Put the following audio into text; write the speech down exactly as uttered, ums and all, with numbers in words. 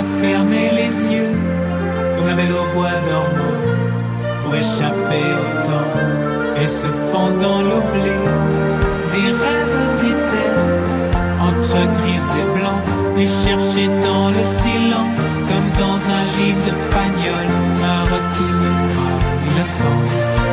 à fermer les yeux, comme la belle au bois dormant, pour échapper au temps et se fond dans l'oubli. Des rêves d'hiver, entre gris et blanc, et chercher dans le silence, comme dans un livre de Pagnol, un retour à l'innocence.